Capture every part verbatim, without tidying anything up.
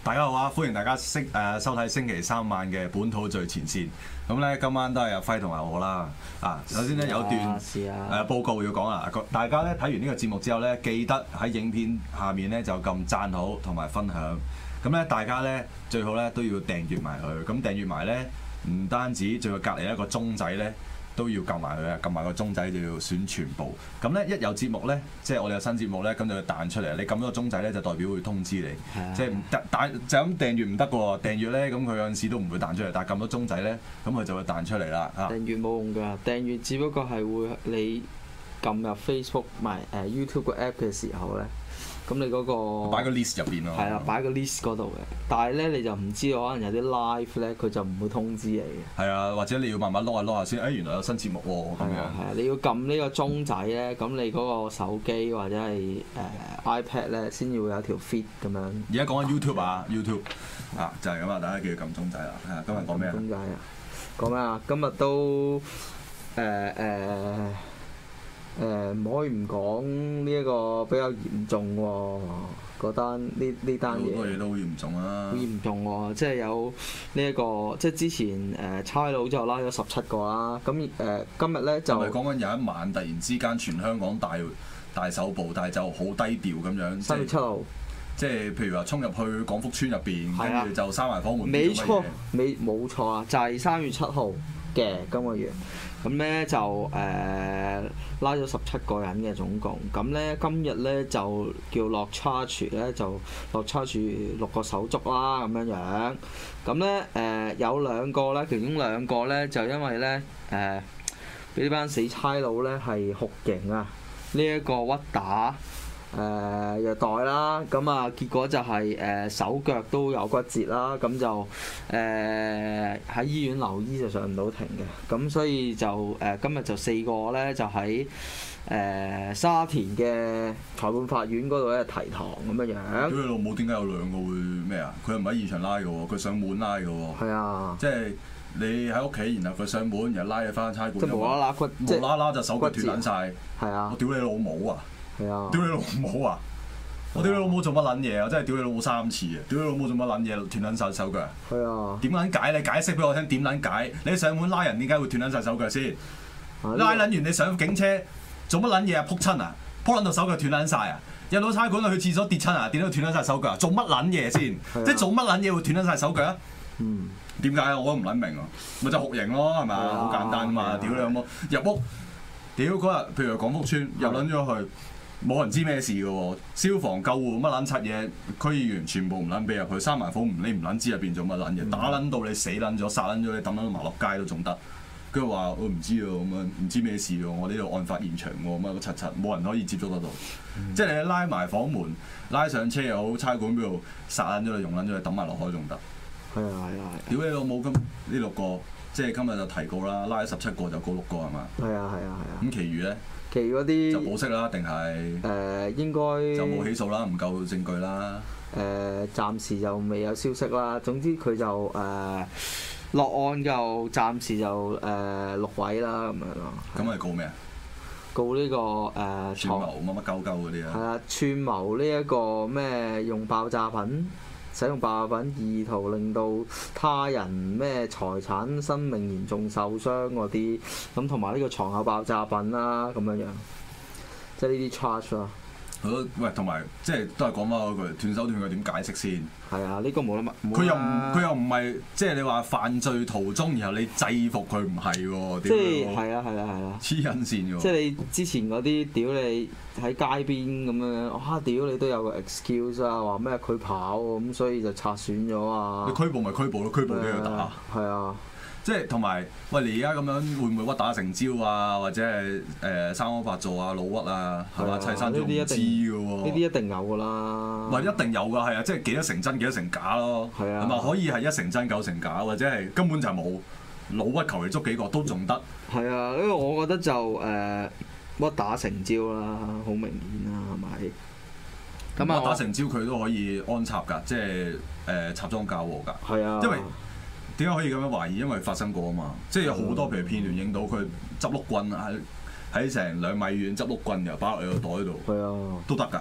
大家好啊！歡迎大家星誒收睇星期三晚嘅本土最前線。咁咧今晚都係阿輝同埋我啦。啊，首先咧有段誒、呃、報告要講啊！大家咧睇完呢個節目之後咧，記得喺影片下面咧就撳讚好同埋分享。咁咧大家咧最好咧都要訂閱埋佢。咁訂閱埋咧唔單止，仲要隔離一個鐘仔咧。都要撳埋佢啊！撳埋個鐘仔就要選全部。咁咧一有節目咧，即係我哋有新節目咧，咁就要彈出嚟。你撳咗個鐘仔咧，就代表會通知你。的即係唔得彈就咁訂閱唔得嘅喎。訂閱咧，咁佢有陣時都唔會彈出嚟。但係撳咗鐘仔咧，咁佢就會彈出嚟啦。 訂閱冇用㗎，訂閱只不過係會你撳入 Facebook 埋誒 YouTube 個 app 嘅時候咧。咁你嗰、那個擺個 list 入邊咯， 係啦，擺個 list 嗰度嘅。但係咧，你就唔知可能有啲 live 咧，佢就唔會通知你嘅。係啊，或者你要慢慢攞下攞下先，誒、哎、原來有新節目喎咁樣。係啊，你要撳呢個鐘仔咧，咁你嗰個手機或者係誒、呃、iPad 咧，先要有條 feed 咁樣。 而家講緊 YouTube 啊，YouTube 啊就係咁啊，大家記住撳鐘仔啦。係今日講咩啊？ 鐘仔啊，講咩啊？今日都誒誒。呃呃誒唔可以唔講呢一個比較嚴重喎，嗰單呢呢單嘢。好多嘢都好嚴重啊！好嚴重喎，即係有呢一個，即係之前誒差佬就拉咗十七個啦。咁誒今日咧就係咪講緊有一晚突然之間全香港大大搜捕，但係就好低調咁樣。三月七號，即係譬如話衝入去廣福村入邊，跟住就閂埋房門。 冇錯，未冇錯啊！就係三月七號嘅今個月。咁咧就誒、呃、拉咗十七個人嘅總共，咁咧今日咧就叫落 charge 咧就落 charge 六個手足啦咁樣樣，咁咧誒有兩個咧，其中兩個咧就因為咧誒俾呢班死差佬咧係酷刑啊，呢、這、一個屈打。誒、呃、虐待啦，咁啊結果就係、是、誒、呃、手腳都有骨折啦，咁就誒喺、呃、醫院留醫就上唔到庭嘅，咁所以就誒、呃、今日就四個咧就喺誒、呃、沙田嘅裁判法院嗰度咧提堂咁樣樣。 屌你老母，點解有兩個會咩啊？佢又唔喺現場拉嘅喎，佢上門拉嘅喎。係啊，即係你喺屋企，然後佢上門，然後拉你翻差館。即係無啦啦骨，無啦啦就手腳斷撚晒。係啊！我屌你老母啊！係啊！屌你老母啊！我屌你老母做乜撚嘢啊！我真係屌你老母三次啊！屌你老母做乜撚嘢斷撚晒手腳啊！係啊！點撚解？你解釋俾我聽點撚解？你上門拉人點解會斷撚晒手腳先？拉撚完你上警車做乜撚嘢啊？撲親啊！撲撚到手腳斷撚晒啊！入到差館去廁所跌親啊！跌到斷撚晒手腳啊！做乜撚嘢先？即係做乜撚嘢會斷撚晒手腳啊？嗯。點解啊？我都唔撚明啊！咪就酷刑咯，係咪啊？好簡單嘛！屌你老母入屋！屌嗰日譬如廣福村入撚咗去。冇人知咩事嘅喎，消防救護乜撚柒嘢，區議員全部唔撚俾入去，閂埋房門，你唔撚知入邊做乜撚嘢，打撚到你死撚咗，殺撚咗你，抌撚到埋落街都仲得。跟住話我唔知喎，咁樣唔知咩事喎，我呢度案發現場喎，乜乜柒柒，冇人可以接觸得到。嗯、即係你拉埋房門，拉上車又好，差館嗰度殺撚咗你，用撚咗你，抌埋落海仲得。係啊係啊係。屌你老母！今呢六個，即係今日就提告啦，拉咗十七個就告六個係嘛？係啊係啊係啊。咁其餘咧？其餘嗰啲就保釋啦，定係誒應該就冇起訴啦，唔夠證據啦。誒、呃、暫時就未有消息啦。總之佢就誒、呃、落案就暫時就誒、呃、六位啦咁樣咯。咁係告咩啊？告呢、這個誒、呃、串謀乜乜鳩鳩嗰啲啊？係啊，串謀呢一個咩用爆炸品。使用爆炸品意圖令到他人咩財產、生命嚴重受傷嗰啲，咁同埋呢個床後爆炸品啦，咁樣樣，即係呢啲 charge 咯。好，喂，同埋即係都係講翻嗰句斷手斷腳點解釋先？係啊，呢、呢個冇得乜。佢又唔佢又唔係即係你話犯罪途中，然後你制服佢唔係喎。即係係啊係啊係啊。黐緊線喎。即係你之前嗰啲屌你喺街邊咁樣，哇、啊、屌你都有個 excuse 啊，話咩佢跑咁，所以就拆損咗啊。你拘捕咪拘捕咯，拘捕都要打。係啊。即係同埋，喂！你而家咁樣會唔會屈打成招啊？或者係誒三安八做啊、老屈啊，係嘛？砌山都唔知嘅喎。呢啲一定有㗎啦。唔係一定有㗎，係啊！即係幾多成真幾多成假咯。係啊。係咪可以係一成真九成假，或者係根本就冇老屈求其捉幾個都仲得？係啊，因為我覺得就誒、呃、屈打成招啦，好明顯啦，係咪？咁啊，屈打成招佢都可以安插㗎，即係誒插贓嫁禍㗎。係啊。因為點解可以咁樣懷疑？因為發生過啊嘛，即係有好多譬如片段影到佢執碌棍喺喺成兩米遠執碌棍又擺落你個袋度，係啊，都得㗎。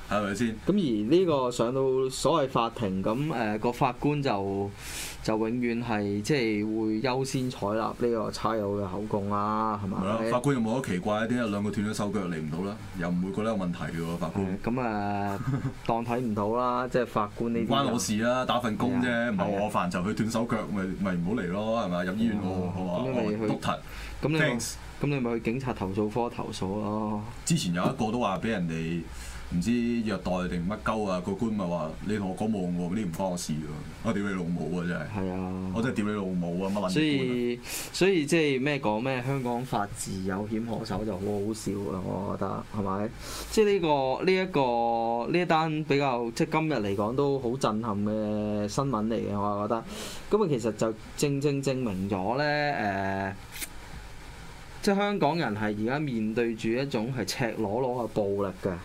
係咪先？ 咁而呢個上到所謂法庭，咁誒個法官就就永遠係即係會優先採納呢個差佬嘅口供啦，係咪？ 係咯，法官有冇得奇怪？點解兩個斷咗手腳嚟唔到啦？又唔會覺得有問題嘅喎，法官。 咁誒、嗯，當睇唔到啦，即係法官呢啲。 關我事啦，打份工啫，唔係我範疇去斷手腳，咪咪唔好嚟咯，係咪？入醫院喎，好嘛？ 咁你咪去督察。 咁你咁你咪去警察投訴科投訴咯。 之前有一個都話俾人哋唔知虐待定乜鳩啊，個官咪話你同我講冇用喎，嗰啲唔關我事㗎，我屌你老母啊真係。係啊。我真係屌你老母啊乜撚官啊！ 所以所以即係咩講咩？香港法治有險可守就好好笑啊！我覺得係咪？即係呢個呢一個呢一單比較即係今日嚟講都好震撼嘅新聞嚟嘅，我覺得。咁啊，其實就正正證明咗咧誒。即係香港人係而家面對住一種係赤裸裸嘅暴力嘅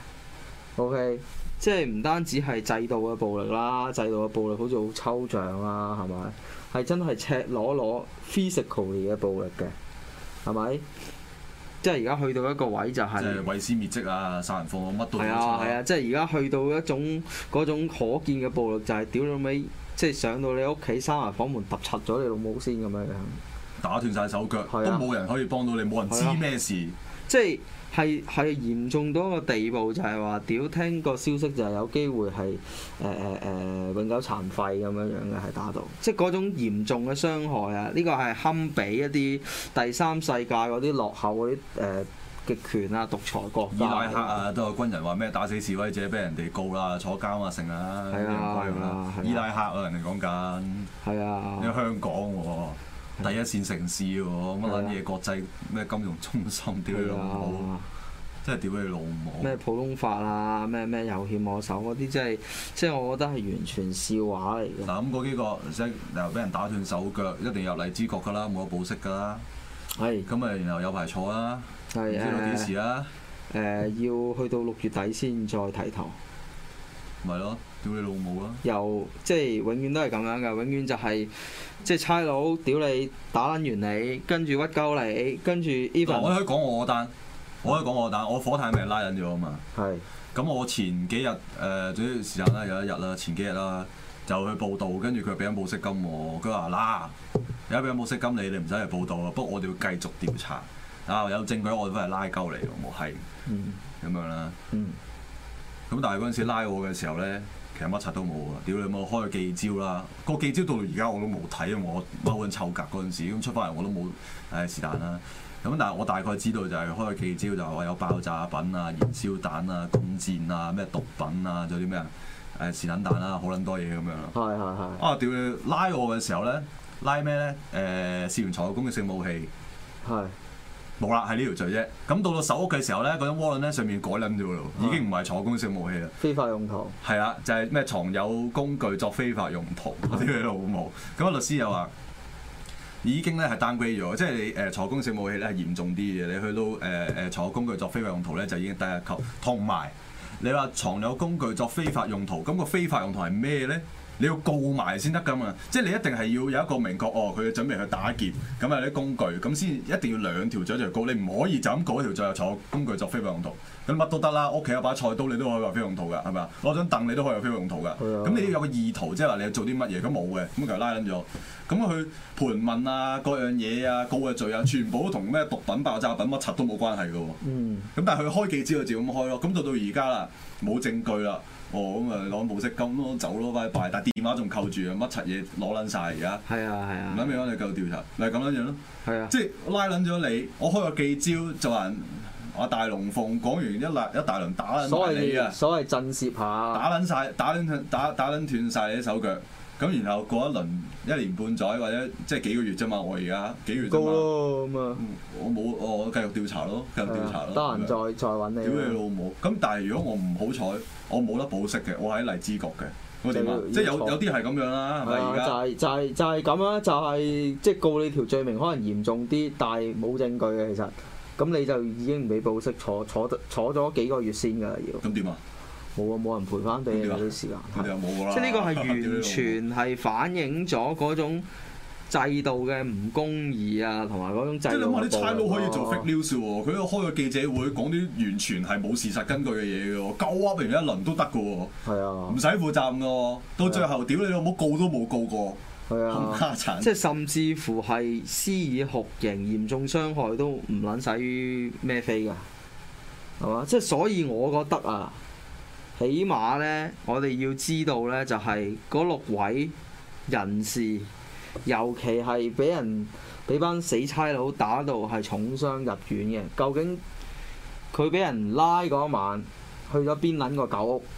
，OK，即係唔單止係制度嘅暴力啦，制度嘅暴力好似好抽象啦，係咪？係真係赤裸裸 physically 嘅暴力嘅，係咪？即係而家去到一個位就係、是，即係毀屍滅跡啊，殺人放火乜都。 係啊係啊，即係而家去到一種嗰種可見嘅暴力就係屌你尾，即係上到你屋企閂埋房門揼柒咗你老母先咁樣樣。 打斷晒手腳，啊、都冇人可以幫到你，冇人知咩事。 啊、即係係係嚴重到一個地步就，就係話屌聽個消息就係有機會係誒誒誒永久殘廢咁樣樣嘅，係打到，即係嗰種嚴重嘅傷害啊！呢、呢個係堪比一啲第三世界嗰啲落後嗰啲誒極權啊、獨裁國家。伊拉克啊，都有軍人話咩打死示威者，俾人哋告啦、坐監啊，成啊，啲人歸啦。伊拉克啊，人哋講緊。係啊。因為香港喎。第一線城市喎，乜撚嘢國際咩金融中心，屌你老母！真係屌你老母！ 咩普通法啊，咩咩有險可守嗰啲，即係即係我覺得係完全笑話嚟嘅。 嗱咁嗰幾個即係又俾人打斷手腳，一定入荔枝角㗎啦，冇得保釋㗎啦。係。咁啊，然後有排坐啦，唔知到幾時啊？ 誒、呃，要去到六月底先再提堂。 咪咯，屌你老母啦！ 又即係永遠都係咁樣㗎，永遠就係、是。即係差佬屌你打撚完你，跟住屈鳩你，跟住 even。 我可以講我嗰單，我可以講我嗰單，我火炭俾人拉撚咗啊嘛。係是。咁我前幾日誒，總之時間啦，有一日啦，前幾日啦，就去報道，跟住佢俾緊保釋金喎。佢話嗱，而家俾緊保釋金你，你唔使去報道啊。不過我哋要繼續調查，啊有證據我哋都係拉鳩你，我冇閪。嗯。咁樣啦。嗯。咁但係嗰陣時拉我嘅時候咧。其實乜柒都冇啊！屌你冇開個記招啦，個記招到到而家我都冇睇，因為我踎緊臭格嗰陣時，咁出翻嚟我都冇誒是但啦。咁但係我大概知道就係開個記招就話有爆炸品啊、燃燒彈啊、弓箭啊、咩毒品啊，仲有啲咩啊誒是撚彈啦，好撚多嘢咁樣。係係係。啊！屌你拉我嘅時候咧，拉咩咧？誒、呃、涉嫌藏有攻擊性武器。係。冇啦，係呢條罪啫。咁到到搜屋嘅時候咧，嗰張 warrant 咧上面改撚咗咯，已經唔係藏有攻擊性武器啦。 非法用途。係啊，就係、是、咩藏有工具作非法用途，嗰啲佢都好冇。咁啊，律師又話已經咧係 downgrade 咗，即係你誒藏有攻擊性武器咧係嚴重啲嘅。你去到誒誒藏有工具作非法用途咧就已經低一級。同埋你話藏有工具作非法用途，咁、那個非法用途係咩咧？你要告埋先得㗎嘛，即係你一定係要有一個明確哦，佢準備去打劫，咁有啲工具，咁先一定要兩條罪就告，你唔可以就咁告一條罪就坐工具作非法用途，咁乜都得啦。屋企有把菜刀你都可以話非法用途㗎，係咪啊？攞張凳你都可以有非法用途㗎，咁你要有個意圖，即係話你要做啲乜嘢，咁冇嘅，咁佢拉撚咗，咁佢盤問啊，各樣嘢啊，告嘅罪啊，全部都同咩毒品、爆炸品乜柒都冇關係㗎喎。嗯。咁但係佢開記招就照咁開咯，咁到到而家啦，冇證據啦。哦，咁啊攞保釋金咯，走咯，拜拜！但係電話仲扣住啊，乜柒嘢攞撚晒而家。係啊係啊。唔諗咩你繼續調查，咪咁樣樣咯。係啊。即係拉撚咗你，我開個記招就話阿大龍鳳講完一大一大輪打撚埋你啊！ 所謂震懾下。打撚晒，打撚打打撚斷曬你啲手腳。咁然後過一輪一年半載或者即係幾個月啫嘛，我而家幾月啫嘛。高咯咁啊！我冇，我繼續調查咯，繼續調查咯。得閒再再揾你。屌你老母！咁但係如果我唔好彩，我冇得保釋嘅，我喺荔枝角嘅，我點啊？即係有有啲係咁樣啦，係咪而家？就係就係就係咁啦，就係即係告你條罪名可能嚴重啲，但係冇證據嘅其實，咁你就已經唔俾保釋，坐坐坐咗幾個月先㗎啦要。咁點啊？冇啊！冇人賠翻俾你啲時間。佢哋又冇㗎啦。即係呢個係完全係反映咗嗰種制度嘅唔公義啊，同埋嗰種制度。 即係你諗下啲差佬可以做 fake news 喎，佢開個記者會講啲完全係冇事實根據嘅嘢嘅喎，鳩噏完一輪都得嘅喎。係啊，唔使負責任嘅喎，到最後屌你老母告都冇告過。係啊，冚家鏟。即係甚至乎係施以酷刑、嚴重傷害都唔撚使孭飛㗎，係嘛？即係所以我覺得啊，起碼咧，我哋要知道咧，就係嗰六位人士，尤其係俾人俾班死差佬打到係重傷入院嘅，究竟佢俾人拉嗰晚去咗邊撚個狗屋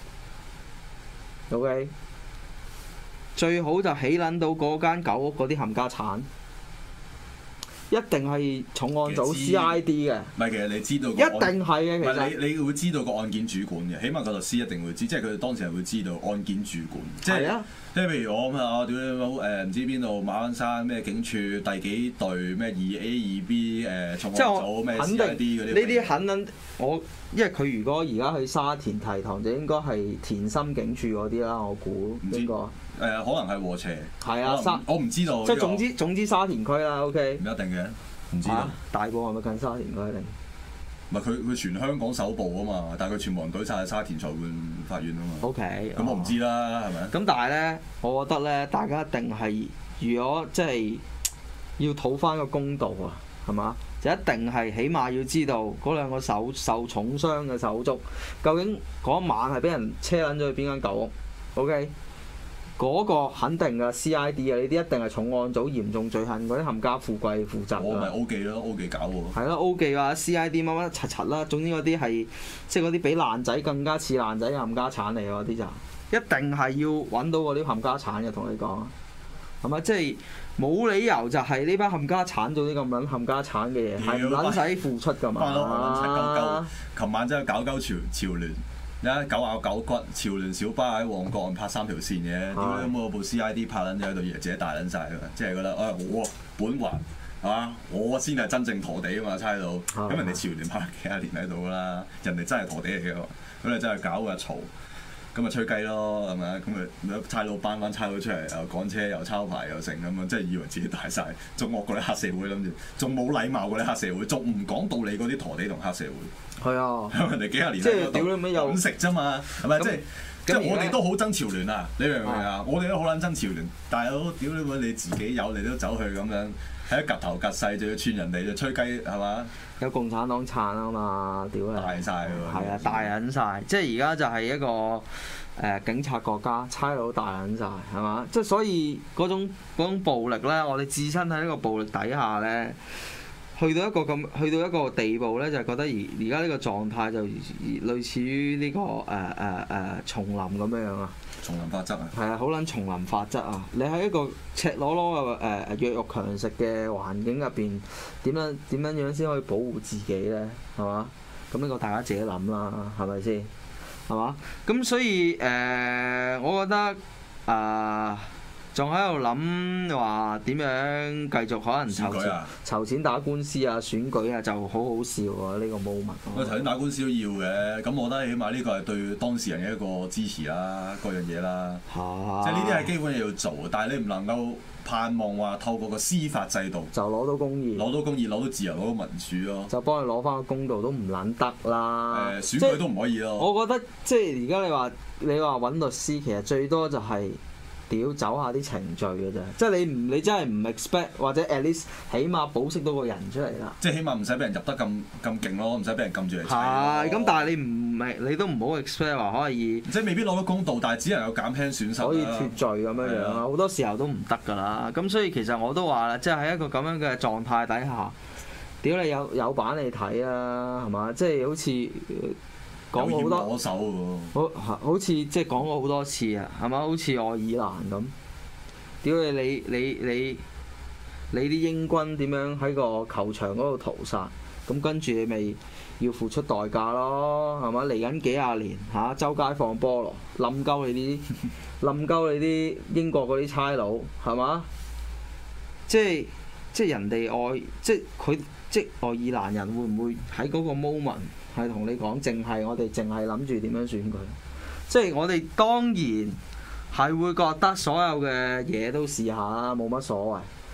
？OK， 最好就起撚到嗰間狗屋嗰啲冚家產。一定係重案組 C I D 嘅，唔係其實你知道一定係嘅，其實你你會知道個案件主管嘅，起碼個律師一定會知，即係佢哋當時係會知道案件主管，即係、啊、即係譬如我咁啊，屌你老母誒唔知邊度馬鞍山咩警署第幾隊咩二 A 二 B 誒重案組咩 C I D 嗰啲，呢啲肯定我因為佢如果而家去沙田提堂就應該係田心警署嗰啲啦，我估應該。誒、呃、可能係和斜，係啊，沙我唔知道，即係總之總之沙田區啦 ，OK，唔一定嘅，唔知道。啊、大埔係咪近沙田區定？唔係佢佢全香港首部啊嘛，但係佢全部人舉晒喺沙田裁判法院啊嘛。OK，咁我唔知啦，係咪、哦？咁但係咧，我覺得咧，大家一定係如果即係要討翻個公道啊，係嘛？就一定係起碼要知道嗰兩個手受重傷嘅手足，究竟嗰一晚係俾人車撚咗去邊間舊屋 ？OK。嗰個肯定嘅 C I D 啊，呢啲一定係重案組嚴重罪行嗰啲冚家富貴負責。我咪 O 記咯 ，O 記搞喎。係咯 ，O 記啊 ，C I D 乜乜柒柒啦，總之嗰啲係即係嗰啲比爛仔更加似爛仔嘅冚家產嚟嗰啲就，一定係要揾到嗰啲冚家產嘅，同你講，係咪？即係冇理由就係呢班冚家產做啲咁撚冚家產嘅嘢，係唔撚使付出㗎嘛。翻到撚柒鳩鳩，琴晚真係搞鳩潮潮聯。你睇九咬九骨，潮聯小巴喺旺角拍三條線嘅，點解有冇部 C I D 拍撚咗喺度，以為自己大撚晒㗎？即係覺得，哎，我本環係嘛，我先係真正陀地啊嘛，猜到。咁人哋潮聯拍幾廿年喺度啦，人哋真係陀地嚟嘅喎，咁你真係搞嘅嘈，咁咪吹雞咯，係咪啊？咁咪差佬班班差佬出嚟，又趕車又抄牌又成咁樣，即係以為自己大晒，仲惡過啲黑社會諗住，仲冇禮貌過啲黑社會，仲唔講道理嗰啲陀地同黑社會。係啊，人哋幾廿年喺度揾食啫嘛，係咪？即係即係我哋都好憎潮聯啊！你明唔明啊？我哋都好撚憎潮聯，但係都屌你媽！你自己有你都走去咁樣喺一夾頭夾勢，就要串人哋就吹雞係嘛？有共產黨撐啊嘛！屌你！大曬喎！係啊，大撚晒！即係而家就係一個誒、呃、警察國家，差佬大撚晒，係嘛？即係所以嗰種嗰種暴力咧，我哋置身喺呢個暴力底下咧。去到一個咁，去到一個地步咧，就係覺得而而家呢個狀態就類似於呢、這個誒誒誒叢林咁樣樣啊。叢林法則啊。係啊，好撚叢林法則啊！你喺一個赤裸裸嘅誒弱肉強食嘅環境入邊，點樣點樣樣先可以保護自己咧？係嘛？咁呢個大家自己諗啦，係咪先？係嘛？咁所以誒、呃，我覺得啊。呃仲喺度諗話點樣繼續可能籌錢、啊、籌錢打官司啊、選舉啊，就好好笑喎！呢、呢個 moment。我頭先打官司都要嘅，咁我覺得起碼呢個係對當事人嘅一個支持啦，各樣嘢啦。啊、即係呢啲係基本嘢要做，但係你唔能夠盼望話透過個司法制度就攞到公義、攞到公義、攞到自由、攞到民主咯。就幫你攞翻個公道都唔撚得啦。誒，選舉都唔可以咯。我覺得即係而家你話你話揾律師，其實最多就係、是。屌走下啲程序嘅啫，即係你唔你真係唔 expect 或者 at least 起碼保釋到個人出嚟啦。即係起碼唔使俾人入得咁咁勁咯，唔使俾人撳住嚟。係，咁但係你唔係你都唔好 expect 話可以。即係未必攞到公道，但係只能夠減輕損失。可以脫罪咁樣樣，好多時候都唔得㗎啦。咁所以其實我都話啦，即係喺一個咁樣嘅狀態底下，屌你有有版你睇啊，係嘛？即係好似。講過好多，好好似即係講過好多次啊，係咪？好似愛爾蘭咁，屌你你你你你啲英軍點樣喺個球場嗰度屠殺？咁跟住你咪要付出代價咯，係咪？嚟緊幾廿年嚇、啊，周街放菠蘿，冧鳩你啲冧鳩你啲英國嗰啲差佬，係嘛？即係即係人哋愛，即係佢即係愛爾蘭人會唔會喺嗰個 moment？係同你講，淨係我哋淨係諗住點樣選佢，即係我哋當然係會覺得所有嘅嘢都試下啦，冇乜所謂。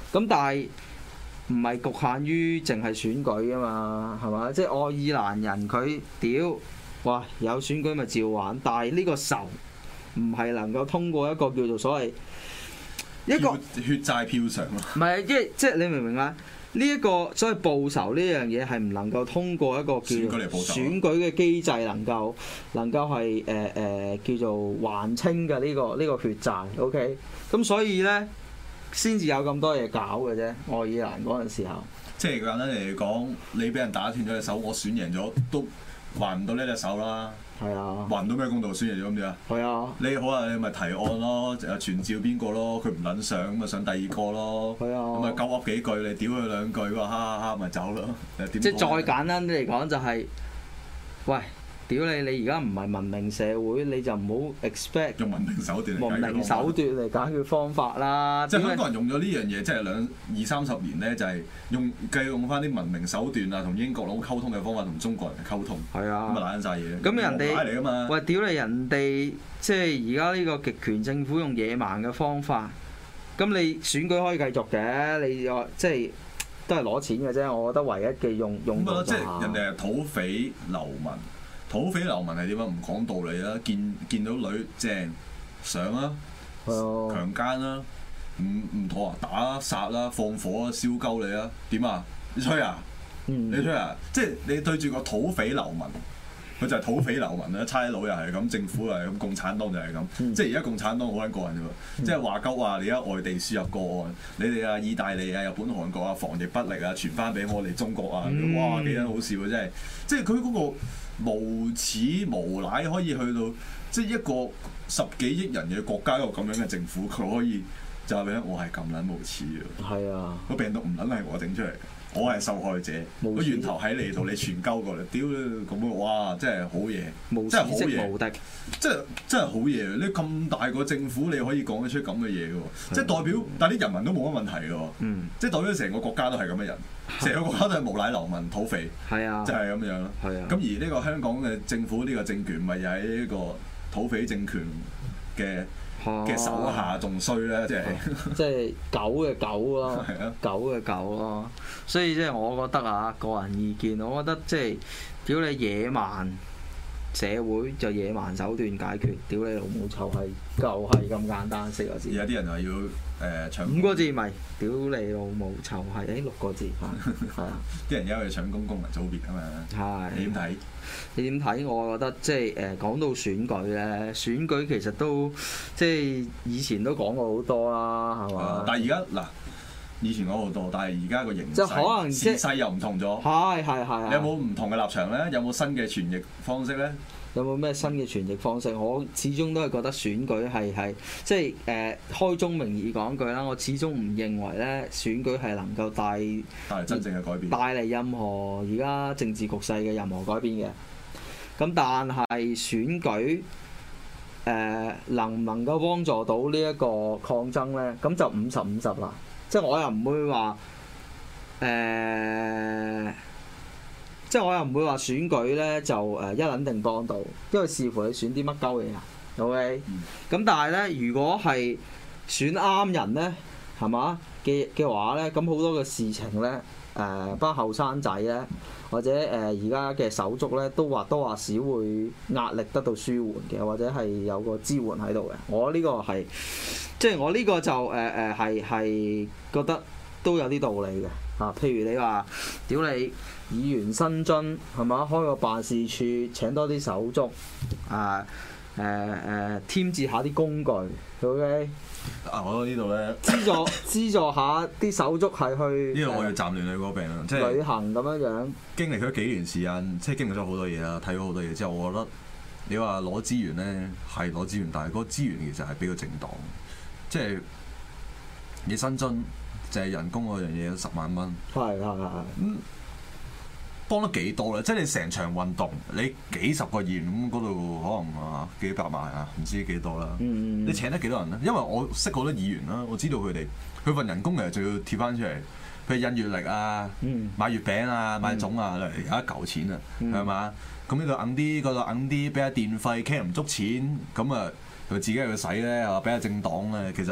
咁但係唔係局限於淨係選舉啊嘛，係嘛？即係愛爾蘭人佢屌，哇有選舉咪照玩，但係呢個仇唔係能夠通過一個叫做所謂一個血債票償咯。 唔係，即係即係你明唔明啊？呢一個所謂報仇呢樣嘢係唔能夠通過一個叫做選舉嘅機制能夠能夠係誒誒叫做還清嘅呢個呢個血債 ，OK？咁所以咧先至有咁多嘢搞嘅啫。愛爾蘭嗰陣時候， 即係簡單嚟講，你俾人打斷咗隻手，我選贏咗都還唔到呢隻手啦。係啊，還唔到咩公道，選贏咗咁點啊？係啊，你好啊，你咪提案咯，誒傳召邊個咯，佢唔撚上咁咪上第二個咯。係啊，咁咪鳩噏幾句，你屌佢兩句，話哈哈哈咪走咯。 即係再簡單啲嚟講就係、是，喂。屌你！你而家唔係文明社會，你就唔好 expect 用文明手段嚟文明手段嚟解決方法啦。 即係香港人用咗呢樣嘢，即係兩二三十年咧，就係用繼續用翻啲文明手段啊，同英國佬溝通嘅方法同中國人溝通。係啊，咁啊攬曬嘢。咁人哋嚟㗎嘛？喂， 屌你！人哋即係而家呢個極權政府用野蠻嘅方法，咁你選舉可以繼續嘅，你又即係都係攞錢嘅啫。我覺得唯一嘅用用到就係即係人哋係土匪流民。土匪流民係點啊？唔講道理啦，見見到女正上啊，強姦啦，唔唔妥啊，打殺啦，放火啊，燒鳩你啊，點啊？你吹啊？嗯、你吹啊？即係你對住個土匪流民，佢就係土匪流民啦，差佬又係咁，政府又係咁，共產黨就係咁。嗯、即係而家共產黨好撚過癮啫喎，嗯、即係話鳩話你而家外地輸入個案，你哋啊意大利啊、日本、韓國啊防疫不力啊，傳翻俾我哋中國啊，嗯、哇幾撚好笑啊！真係，即係佢嗰個。無恥無賴可以去到，即係一個十幾億人嘅國家一個咁樣嘅政府，佢可以就係咩？我係咁撚無恥嘅。係啊，個病毒唔撚係我整出嚟，我係受害者。個源頭喺你度，你傳鳩過嚟，屌咁樣，哇！真係好嘢，真係好嘢，無敵，真係真係好嘢。你咁大個政府，你可以講得出咁嘅嘢嘅喎，即係代表，但係啲人民都冇乜問題嘅喎。嗯，即係代表成個國家都係咁嘅人。成個國家都係無賴流民土匪，係啊，就係咁樣咯。係啊，咁而呢個香港嘅政府呢個政權，咪又喺呢個土匪政權嘅嘅手下仲衰咧，即係即係狗嘅狗咯，狗嘅狗咯。所以即係我覺得啊，個人意見，我覺得即係屌你野蠻社會就野蠻手段解決，屌你老母臭係就係咁簡單四個字。 而家啲人話要誒、呃、搶五個字咪屌你老母臭係誒六個字係啊！ 啲人而家去搶公公民組別啊嘛，係你點睇？ 你點睇？我覺得即係誒講到選舉咧，選舉其實都即係以前都講過好多啦，係嘛？ 但係而家嗱，以前講好多，但係而家個形勢即係可能時勢又唔同咗。 係係係。 你有冇唔同嘅立場咧？有冇新嘅傳譯方式咧？ 有冇咩新嘅傳譯方式？我始終都係覺得選舉係係即係誒、呃、開宗明義講句啦，我始終唔認為咧選舉係能夠帶帶嚟真正嘅改變， 帶嚟任何而家政治局勢嘅任何改變嘅。咁但係選舉誒、呃、能唔能夠幫助到呢一個抗爭咧？咁就五十五十啦。即係我又唔會話誒。呃即係我又唔會話選舉咧就誒一撚定幫到，因為視乎你選啲乜鳩嘢啊。OK，咁、嗯、但係咧，如果係選啱人咧，係嘛嘅嘅話咧，咁好多嘅事情咧，誒班後生仔咧，或者誒而家嘅手足咧，都或多或少會壓力得到舒緩嘅，或者係有個支援喺度嘅。我呢個係即係我呢個就誒誒係係覺得都有啲道理嘅啊。譬如你話屌你。議員薪津係嘛？開個辦事處請多啲手足啊！誒、呃、誒，添置下啲工具，OK？ 啊，我覺得呢度咧， 資助資助下啲手足係去。 呢度我要暫亂你嗰病啦，即係旅行咁樣樣。 經歷咗幾年時間，即係經歷咗好多嘢啦，睇咗好多嘢之後，我覺得你話攞資源咧係攞資源，但係嗰個資源其實係俾個政黨，即係你薪津就係人工嗰樣嘢十萬蚊。係係係。嗯。幫得幾多咧？即係你成場運動，你幾十個議員咁嗰度可能啊幾百萬啊，唔知幾多啦。嗯、你請得幾多人咧？因為我識好多議員啦，我知道佢哋佢份人工其實就要貼翻出嚟，譬如印月曆啊、嗯、買月餅啊、買粽啊，有一嚿錢啊，係嘛、嗯？咁呢度硬啲，嗰度硬啲，俾下電費，傾唔足錢，咁啊佢自己去使咧，又俾下政黨咧，其實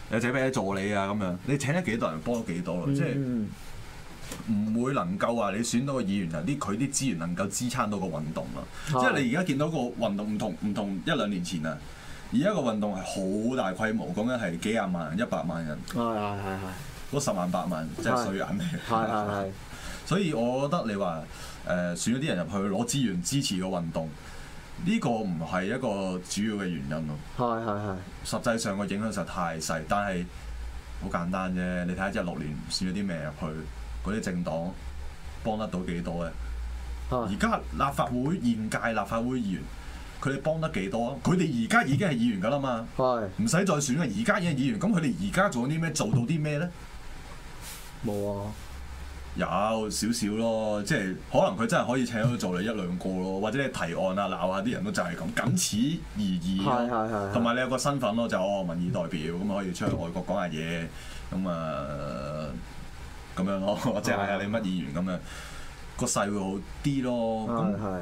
有請咩助理啊咁樣，你請得幾多人幫咗幾多咯？嗯、即係唔會能夠話你選到個議員，啲佢啲資源能夠支撐到個運動咯。即係的你而家見到個運動唔同唔同一兩年前啊，而家個運動係好大規模，講緊係幾廿萬人、一百萬人。係係係係。嗰十萬八萬即係水銀嚟。係係係。所以我覺得你話誒、呃、選咗啲人入去攞資源支持個運動。呢個唔係一個主要嘅原因咯，係係係。實際上個影響實在太細，但係好簡單啫。你睇下一六年選咗啲咩入去，嗰啲政黨幫得到幾多咧？而家是立法會現屆立法會議員，佢哋幫得幾多？佢哋而家已經係議員㗎啦嘛，唔使是再選啦。而家已經係議員，咁佢哋而家做咗啲咩？做到啲咩咧？冇啊。有少少咯，即係可能佢真係可以請到做你一兩個咯，或者你提案啊鬧下啲人都就係咁，僅此而已咯。同埋你有個身份咯，就哦民意代表咁可以出去外國講下嘢，咁啊咁樣咯，即係係啊你乜議員咁樣，個勢會好啲咯。咁係，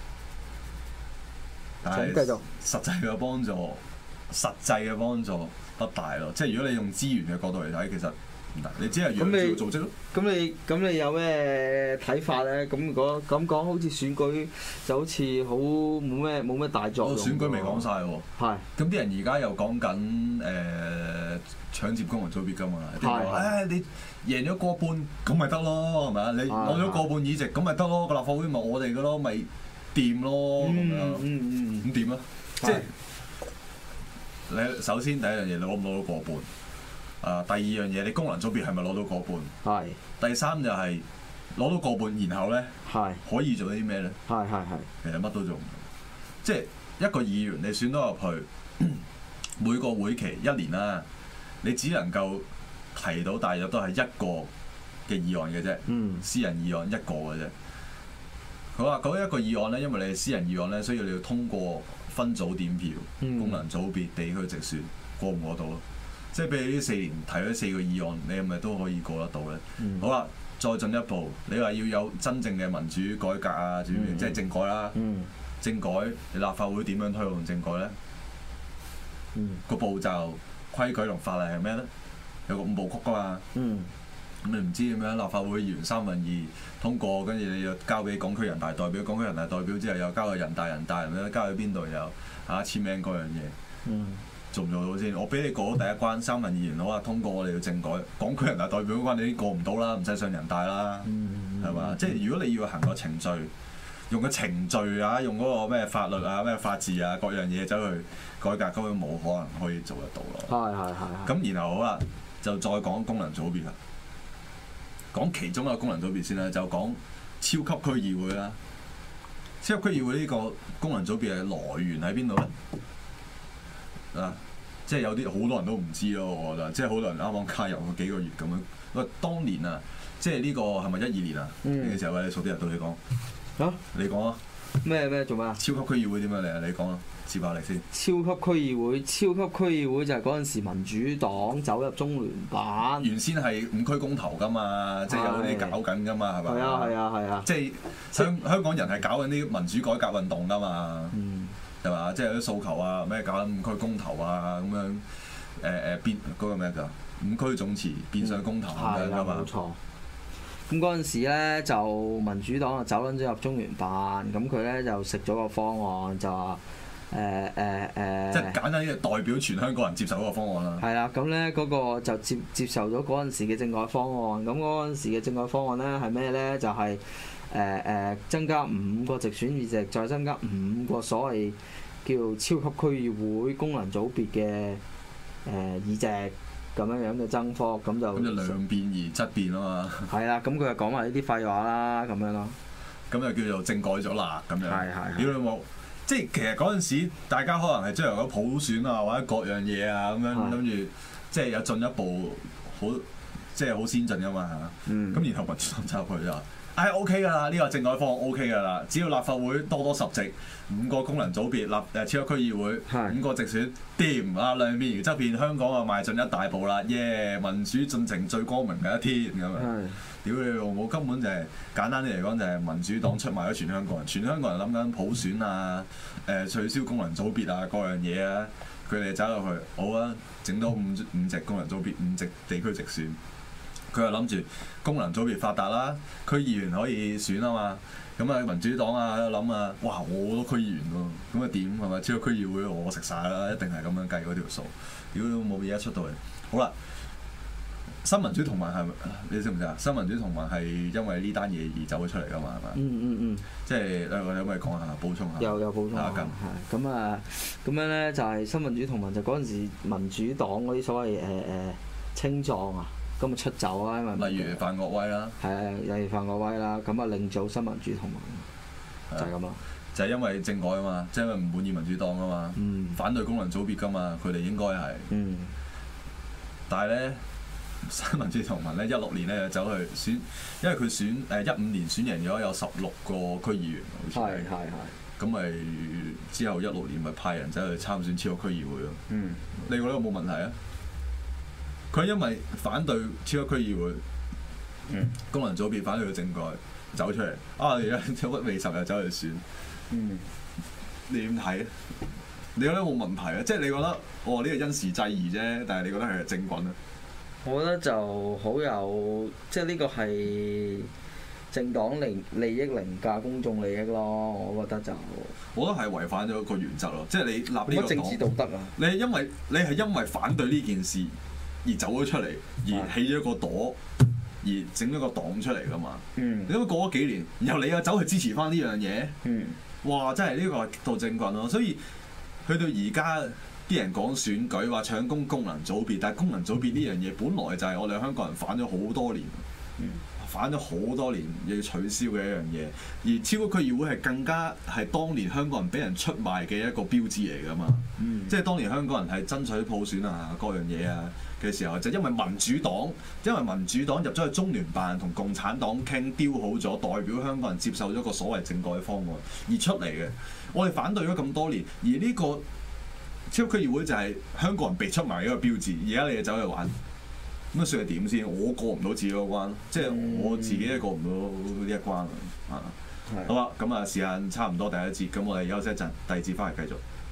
但係實際嘅幫助，實際嘅幫助不大咯。即係如果你用資源嘅角度嚟睇，其實。你只係要組織咯。咁你咁你，你有咩睇法咧？咁如果咁講，好似選舉就好似好冇咩冇咩大作用。選舉未講晒喎。係。咁啲人而家又講緊誒搶接功能組別㗎嘛？係係。誒你贏咗過半，咁咪得咯，係咪啊？你攞咗過半議席，咁咪得咯。個立法會咪我哋嘅咯，咪掂咯咁樣。嗯嗯。咁掂啊？即係你首先第一樣嘢，你攞唔攞到過半？啊！第二樣嘢，你功能組別係咪攞到過半？係是。第三就係、是、攞到過半，然後咧，係是可以做啲咩咧？係係係。其實乜都做唔到。即係一個議員，你選到入去，每個會期一年啦，你只能夠提到大約都係一個嘅議案嘅啫。嗯。私人議案一個嘅啫。佢話嗰一個議案咧，因為你係私人議案咧，所以你要通過分組點票、嗯、功能組別、地區直選過唔過到咯？即係譬如呢四年提咗四個議案，你係咪都可以過得到咧？嗯、好啦，再進一步，你話要有真正嘅民主改革啊，嗯、即係政改啦。嗯、政改，你立法會點樣推動政改咧？嗯、個步驟、規矩同法例係咩咧？有個五部曲㗎嘛。咁、嗯、你唔知點樣？立法會議員三分二通過，跟住你又交俾港區人大代表，港區人大代表之後又交去人大，人大咁樣交去邊度又嚇簽名嗰樣嘢。嗯做唔做到先？我俾你過咗第一關，三分二議員好啊，通過我哋嘅政改。港區人大代表嗰關你已經過唔到啦，唔使上人大啦，係嘛？即係如果你要行個程序，用個程序啊，用嗰個咩法律啊、咩法治啊各樣嘢走去改革，根本冇可能可以做得到咯。係係係。咁然後好啦，就再講功能組別啦。講其中一個功能組別先啦，就講超級區議會啦。超級區議會呢個功能組別嘅來源喺邊度咧？啊！即係有啲好多人都唔知咯，我覺得，即係好多人啱啱加入嗰幾個月咁樣。喂，當年啊，即係呢個係咪一二年啊？嘅、嗯、時候，你熟啲人到你講。嚇、啊？你講啊！咩咩做咩啊？超級區議會點樣嚟啊？你講啊！接下嚟先。超級區議會，超級區議會就係嗰陣時民主黨走入中聯辦。原先係五區公投㗎嘛，即係有啲搞緊㗎嘛，係咪？係啊係啊係啊！即係香香港人係搞緊啲民主改革運動㗎嘛。嗯。係嘛？即係有啲訴求啊，咩搞緊五區公投啊，咁樣誒誒變嗰個咩㗎？五區總辭變相公投咁樣㗎嘛？冇錯。咁嗰陣時咧，就民主黨就走撚咗入中聯辦，咁佢咧就食咗個方案，就話誒誒誒。即係簡單啲，代表全香港人接受嗰個方案啦。係啦，咁咧嗰個就接接受咗嗰陣時嘅政改方案。咁嗰陣時嘅政改方案咧係咩咧？就係、是。誒誒增加五個直選議席，再增加五個所謂叫超級區議會功能組別嘅誒議席咁樣樣嘅增幅，咁就咁就量變而質變啊嘛。係啦，咁佢就講埋呢啲廢話啦，咁樣咯。咁就叫做政改咗啦，咁樣。係係。屌你冇，即係其實嗰陣時，大家可能係追求咗普選啊，或者各樣嘢啊，咁樣諗住，即係有進一步好，即係好先進噶嘛。嗯。咁然後民主黨走入去就。唉 OK 㗎啦，呢個政改方案 OK 㗎啦，只要立法會多多十席，五個功能組別立誒超級區議會，是五個直選，掂啊兩面而側變，香港啊邁進一大步啦，耶、yeah！民主進程最光明嘅一天咁樣。屌你老母，根本就係、是、簡單啲嚟講就係民主黨出賣咗全香港人，全香港人諗緊普選啊，誒、呃、取消功能組別啊，各樣嘢啊。 佢哋走入去，好啊，整多五五席功能組別，五席地區直選。佢又諗住功能組別發達啦，區議員可以選啊嘛。咁啊民主黨啊喺度諗啊，哇！我都區議員喎，咁啊點係咪？超過區議會我食晒啦，一定係咁樣計嗰條數。屌都冇嘢一出到嚟，好啦。新民主同盟係你知唔知啊？新民主同盟係因為呢單嘢而走咗出嚟噶嘛？係嘛？ 嗯嗯嗯。 即係誒，我有冇嘢講下？補充下。 有有補充下。係咁啊，咁樣咧就係新民主同盟就嗰陣時民主黨嗰啲所謂誒誒青壯啊。咁啊出走啊，因為例如范國威啦， 係啊，例如范國威啦，咁啊另組新民主同盟，就係咁咯。 就係因為政改啊嘛，即係因為唔滿意民主黨啊嘛， 嗯、 反對功能組別噶嘛，佢哋應該係。嗯、但係咧，新民主同盟咧一六年咧就走去選，因為佢選誒一五年選贏咗有十六個區議員，好似係。係係係。咁咪之後一六年咪派人走去參選超級區議會咯。嗯。你覺得有冇問題啊？佢因為反對超級區議會、嗯、功能組別反對嘅政改走出嚟啊！而家屈尾十又走去選，嗯、你點睇啊？你覺得有冇問題啊？即係你覺得哦呢個因時制宜啫，但係你覺得係政棍啊？ 我覺得就好有，即係呢個係政黨利利益凌駕公眾利益咯。我覺得就， 我覺得係違反咗個原則咯。即係你立呢個黨， 政治道德啊！ 你係因為你係因為反對呢件事而走咗出嚟，而起咗個朵，而整咗個黨出嚟噶嘛？嗯，你因為過咗幾年，然後你又走去支持翻呢樣嘢，嗯，哇！真係呢個係極度政棍咯。所以去到而家啲人講選舉，話搶攻功能組別，但係功能組別呢樣嘢本來就係我哋香港人反咗好多年，嗯、反咗好多年要取消嘅一樣嘢。而超級區議會係更加係當年香港人俾人出賣嘅一個標誌嚟噶嘛？嗯、即係當年香港人係爭取普選啊，各樣嘢啊嘅時候，就因為民主黨，因為民主黨入咗去中聯辦同共產黨傾，雕好咗，代表香港人接受咗個所謂政改方案而出嚟嘅。我哋反對咗咁多年，而呢個超級區議會就係香港人被出賣嘅一個標誌。而家你就走去玩，咁啊算係點先？我過唔到自己嗰關，即係我自己都過唔到呢一關啊！好啊，咁啊時間差唔多第一節，咁我哋休息一陣，第二節翻嚟繼續。